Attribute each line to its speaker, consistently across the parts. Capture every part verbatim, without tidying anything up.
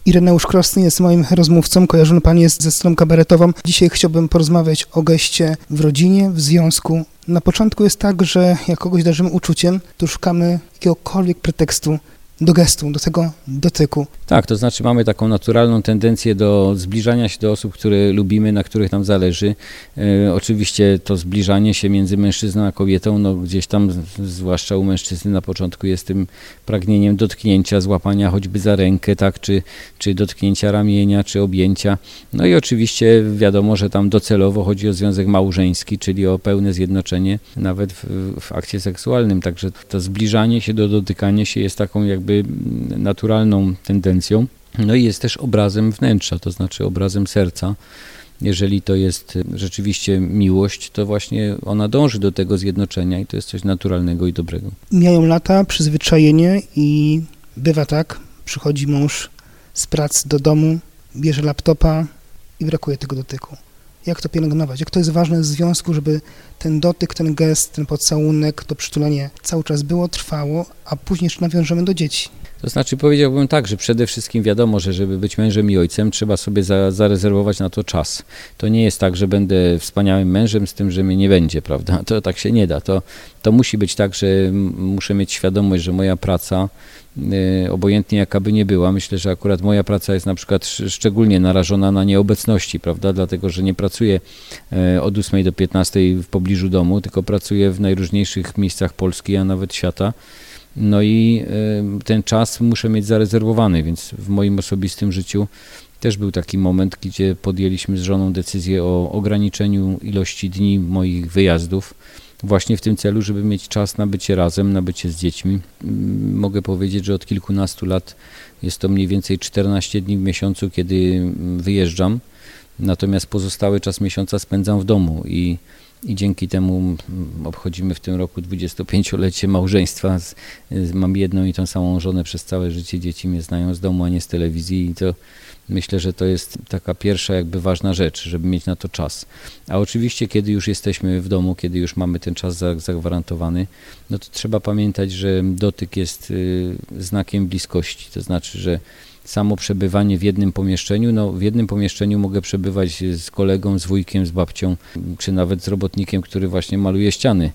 Speaker 1: Ireneusz Krosny jest moim rozmówcą, kojarzony pan jest ze stroną kabaretową. Dzisiaj chciałbym porozmawiać o geście w rodzinie, w związku. Na początku jest tak, że jak kogoś darzymy uczuciem, to szukamy jakiegokolwiek pretekstu do gestu, do tego dotyku.
Speaker 2: Tak, to znaczy mamy taką naturalną tendencję do zbliżania się do osób, które lubimy, na których nam zależy. E, oczywiście to zbliżanie się między mężczyzną a kobietą, no gdzieś tam, zwłaszcza u mężczyzny na początku jest tym pragnieniem dotknięcia, złapania choćby za rękę, tak, czy, czy dotknięcia ramienia, czy objęcia. No i oczywiście wiadomo, że tam docelowo chodzi o związek małżeński, czyli o pełne zjednoczenie nawet w, w akcie seksualnym. Także to zbliżanie się do dotykania się jest taką jakby naturalną tendencją. No i jest też obrazem wnętrza, to znaczy obrazem serca. Jeżeli to jest rzeczywiście miłość, to właśnie ona dąży do tego zjednoczenia i to jest coś naturalnego i dobrego.
Speaker 1: Mijają lata, przyzwyczajenie i bywa tak, przychodzi mąż z pracy do domu, bierze laptopa i brakuje tego dotyku. Jak to pielęgnować? Jak to jest ważne w związku, żeby ten dotyk, ten gest, ten pocałunek, to przytulenie cały czas było, trwało, a później jeszcze nawiążemy do dzieci?
Speaker 2: To znaczy powiedziałbym tak, że przede wszystkim wiadomo, że żeby być mężem i ojcem, trzeba sobie za, zarezerwować na to czas. To nie jest tak, że będę wspaniałym mężem z tym, że mnie nie będzie, prawda? To tak się nie da. To, to musi być tak, że muszę mieć świadomość, że moja praca, yy, obojętnie jaka by nie była, myślę, że akurat moja praca jest na przykład sz, szczególnie narażona na nieobecności, prawda? Dlatego, że nie pracuję yy, od ósmej do piętnastej w pobliżu domu, tylko pracuję w najróżniejszych miejscach Polski, a nawet świata. No i ten czas muszę mieć zarezerwowany, więc w moim osobistym życiu też był taki moment, gdzie podjęliśmy z żoną decyzję o ograniczeniu ilości dni moich wyjazdów właśnie w tym celu, żeby mieć czas na bycie razem, na bycie z dziećmi. Mogę powiedzieć, że od kilkunastu lat jest to mniej więcej czternaście dni w miesiącu, kiedy wyjeżdżam, natomiast pozostały czas miesiąca spędzam w domu i I dzięki temu obchodzimy w tym roku dwudziestopięciolecie małżeństwa. Mam jedną i tą samą żonę przez całe życie. Dzieci mnie znają z domu, a nie z telewizji i to myślę, że to jest taka pierwsza jakby ważna rzecz, żeby mieć na to czas. A oczywiście, kiedy już jesteśmy w domu, kiedy już mamy ten czas zagwarantowany, no to trzeba pamiętać, że dotyk jest znakiem bliskości. To znaczy, że samo przebywanie w jednym pomieszczeniu, no w jednym pomieszczeniu mogę przebywać z kolegą, z wujkiem, z babcią, czy nawet z robotnikiem, który właśnie maluje ściany.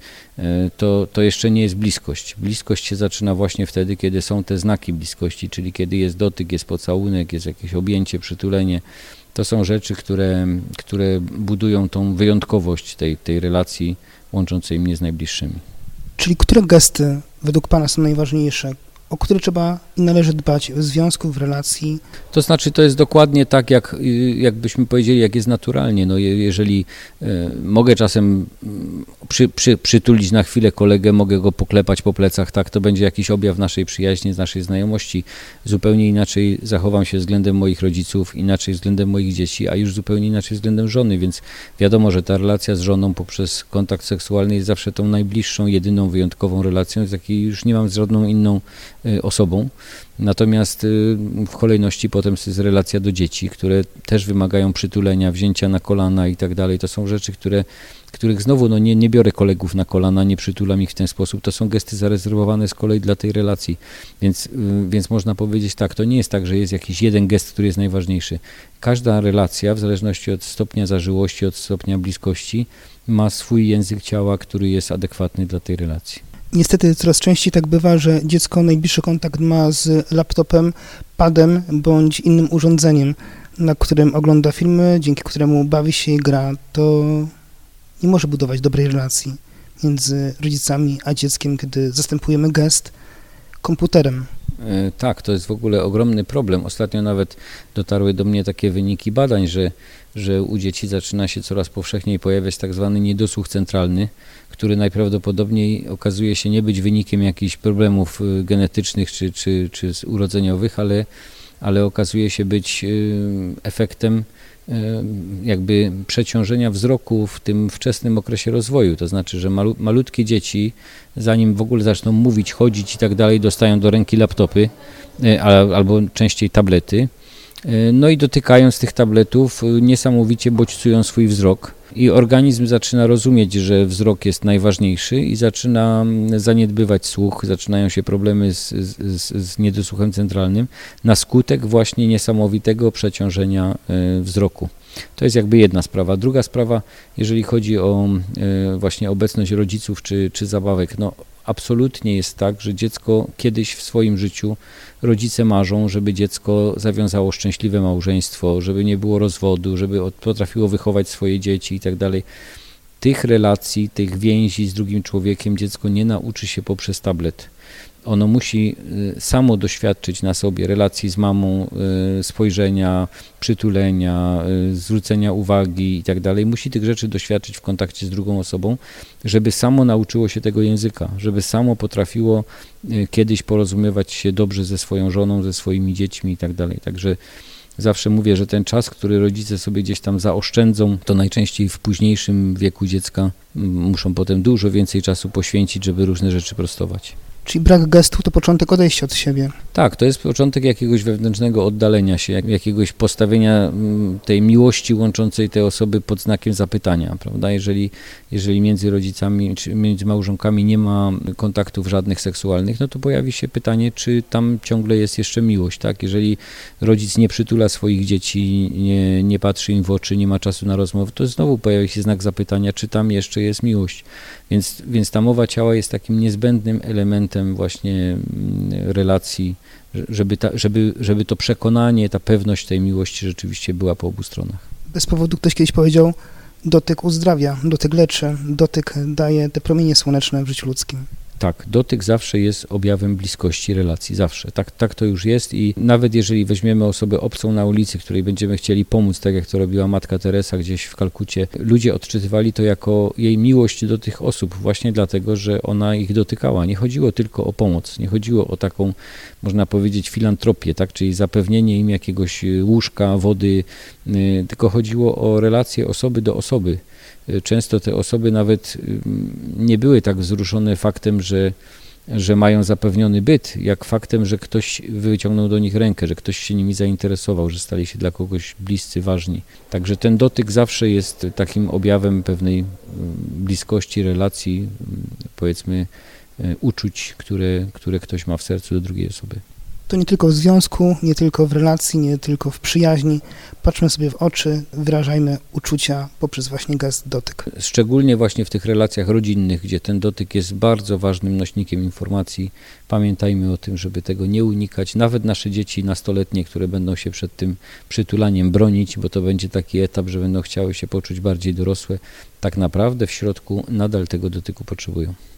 Speaker 2: To, to jeszcze nie jest bliskość. Bliskość się zaczyna właśnie wtedy, kiedy są te znaki bliskości, czyli kiedy jest dotyk, jest pocałunek, jest jakieś objęcie, przytulenie. To są rzeczy, które, które budują tą wyjątkowość tej, tej relacji łączącej mnie z najbliższymi.
Speaker 1: Czyli które gesty według pana są najważniejsze? O które trzeba i należy dbać w związku, w relacji?
Speaker 2: To znaczy, to jest dokładnie tak, jak, jakbyśmy powiedzieli, jak jest naturalnie. No, jeżeli e, mogę czasem przy, przy, przytulić na chwilę kolegę, mogę go poklepać po plecach, tak, to będzie jakiś objaw naszej przyjaźni, z naszej znajomości. Zupełnie inaczej zachowam się względem moich rodziców, inaczej względem moich dzieci, a już zupełnie inaczej względem żony, więc wiadomo, że ta relacja z żoną poprzez kontakt seksualny jest zawsze tą najbliższą, jedyną, wyjątkową relacją, z jakiej już nie mam z żadną inną osobą. Natomiast w kolejności potem jest relacja do dzieci, które też wymagają przytulenia, wzięcia na kolana i tak dalej. To są rzeczy, które, których znowu no nie, nie biorę kolegów na kolana, nie przytulam ich w ten sposób. To są gesty zarezerwowane z kolei dla tej relacji. Więc, więc można powiedzieć tak, to nie jest tak, że jest jakiś jeden gest, który jest najważniejszy. Każda relacja, w zależności od stopnia zażyłości, od stopnia bliskości, ma swój język ciała, który jest adekwatny dla tej relacji.
Speaker 1: Niestety coraz częściej tak bywa, że dziecko najbliższy kontakt ma z laptopem, padem bądź innym urządzeniem, na którym ogląda filmy, dzięki któremu bawi się i gra. To nie może budować dobrej relacji między rodzicami a dzieckiem, kiedy zastępujemy gest komputerem.
Speaker 2: Tak, to jest w ogóle ogromny problem. Ostatnio nawet dotarły do mnie takie wyniki badań, że, że u dzieci zaczyna się coraz powszechniej pojawiać tak zwany niedosłuch centralny, który najprawdopodobniej okazuje się nie być wynikiem jakichś problemów genetycznych czy, czy, czy urodzeniowych, ale, ale okazuje się być efektem jakby przeciążenia wzroku w tym wczesnym okresie rozwoju. To znaczy, że malu, malutkie dzieci, zanim w ogóle zaczną mówić, chodzić i tak dalej, dostają do ręki laptopy albo częściej tablety, No i dotykając tych tabletów niesamowicie bodźcują swój wzrok i organizm zaczyna rozumieć, że wzrok jest najważniejszy i zaczyna zaniedbywać słuch, zaczynają się problemy z, z, z niedosłuchem centralnym na skutek właśnie niesamowitego przeciążenia wzroku. To jest jakby jedna sprawa. Druga sprawa, jeżeli chodzi o właśnie obecność rodziców czy, czy zabawek, no absolutnie jest tak, że dziecko kiedyś w swoim życiu, rodzice marzą, żeby dziecko zawiązało szczęśliwe małżeństwo, żeby nie było rozwodu, żeby potrafiło wychować swoje dzieci i tak dalej. Tych relacji, tych więzi z drugim człowiekiem dziecko nie nauczy się poprzez tablet. Ono musi samo doświadczyć na sobie relacji z mamą, spojrzenia, przytulenia, zwrócenia uwagi i tak dalej. Musi tych rzeczy doświadczyć w kontakcie z drugą osobą, żeby samo nauczyło się tego języka, żeby samo potrafiło kiedyś porozumiewać się dobrze ze swoją żoną, ze swoimi dziećmi i tak dalej. Także zawsze mówię, że ten czas, który rodzice sobie gdzieś tam zaoszczędzą, to najczęściej w późniejszym wieku dziecka muszą potem dużo więcej czasu poświęcić, żeby różne rzeczy prostować.
Speaker 1: Czyli brak gestu to początek odejścia od siebie.
Speaker 2: Tak, to jest początek jakiegoś wewnętrznego oddalenia się, jakiegoś postawienia tej miłości łączącej te osoby pod znakiem zapytania, prawda? Jeżeli, jeżeli między rodzicami czy między małżonkami nie ma kontaktów żadnych seksualnych, no to pojawi się pytanie, czy tam ciągle jest jeszcze miłość, tak? Jeżeli rodzic nie przytula swoich dzieci, nie, nie patrzy im w oczy, nie ma czasu na rozmowę, to znowu pojawi się znak zapytania, czy tam jeszcze jest miłość. Więc, więc ta mowa ciała jest takim niezbędnym elementem właśnie relacji, żeby, ta, żeby, żeby to przekonanie, ta pewność tej miłości rzeczywiście była po obu stronach.
Speaker 1: Bez powodu ktoś kiedyś powiedział, dotyk uzdrawia, dotyk leczy, dotyk daje te promienie słoneczne w życiu ludzkim.
Speaker 2: Tak, dotyk zawsze jest objawem bliskości relacji, zawsze. Tak, tak to już jest i nawet jeżeli weźmiemy osobę obcą na ulicy, której będziemy chcieli pomóc, tak jak to robiła Matka Teresa gdzieś w Kalkucie, ludzie odczytywali to jako jej miłość do tych osób właśnie dlatego, że ona ich dotykała. Nie chodziło tylko o pomoc, nie chodziło o taką, można powiedzieć, filantropię, tak, czyli zapewnienie im jakiegoś łóżka, wody, tylko chodziło o relacje osoby do osoby. Często te osoby nawet nie były tak wzruszone faktem, że, że mają zapewniony byt, jak faktem, że ktoś wyciągnął do nich rękę, że ktoś się nimi zainteresował, że stali się dla kogoś bliscy, ważni. Także ten dotyk zawsze jest takim objawem pewnej bliskości, relacji, powiedzmy uczuć, które, które ktoś ma w sercu do drugiej osoby.
Speaker 1: To nie tylko w związku, nie tylko w relacji, nie tylko w przyjaźni. Patrzmy sobie w oczy, wyrażajmy uczucia poprzez właśnie gest, dotyk.
Speaker 2: Szczególnie właśnie w tych relacjach rodzinnych, gdzie ten dotyk jest bardzo ważnym nośnikiem informacji. Pamiętajmy o tym, żeby tego nie unikać. Nawet nasze dzieci nastoletnie, które będą się przed tym przytulaniem bronić, bo to będzie taki etap, że będą chciały się poczuć bardziej dorosłe, tak naprawdę w środku nadal tego dotyku potrzebują.